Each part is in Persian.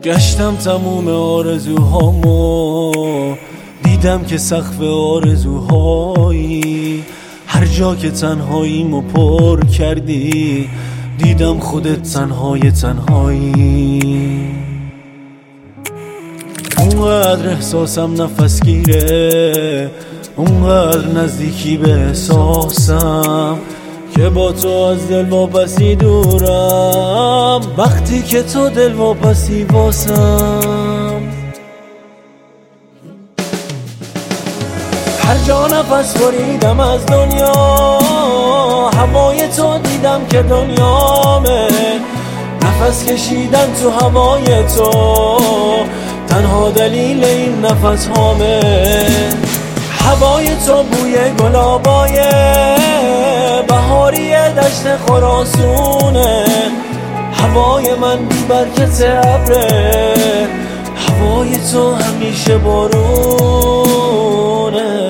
گشتم تموم آرزوهامو، دیدم که سقف آرزوهایی هر جا که تنهاییمو پر کردی، دیدم خودت تنهای تنهایی. اونقدر احساسم نفس گیره، اونقدر نزدیکی به احساسم که با تو از دل واپسی دورم، وقتی که تو دل واپسی واسم. هر جا نفس بریدم از دنیا، هوای تو دیدم که دنیامه. نفس کشیدن تو هوای تو تنها دلیل این نفس هامه. هوای تو بوی گلابای بهاری دشت خراسونه، هوای من بی برکت ابره، هوای تو همیشه بارونه.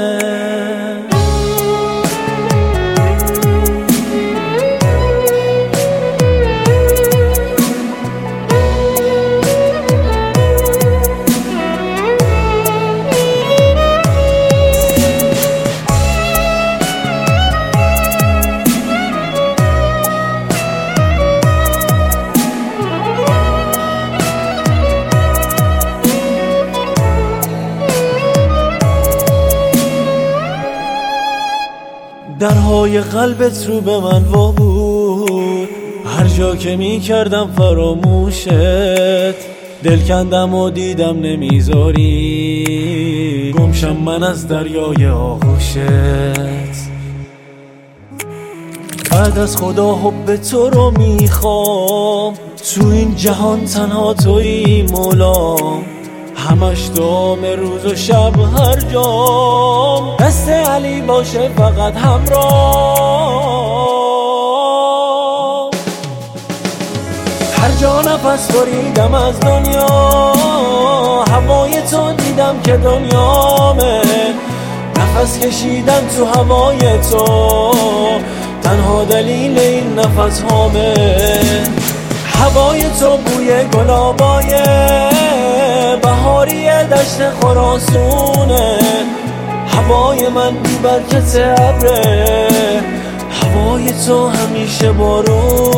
درهای قلبت رو به من وا بود، هر جا که می کردم فراموشت، دل کندم و دیدم نمیذاری گمشم من از دریای آغوشت. بعد از خدا حب تو رو میخوام، تو این جهان تنها تویی مولام، همش دام روز و شب هر جام، دست علی باشه فقط همراه. هر جا نفس بریدم از دنیا، هوای تو دیدم که دنیامه. نفس کشیدن تو هوای تو تنها دلیل این نفس هامه. هوای تو بوی گلابای بهاری دشت خراسونه، هوای من بی برکت ابره، هوای تو همیشه بارون.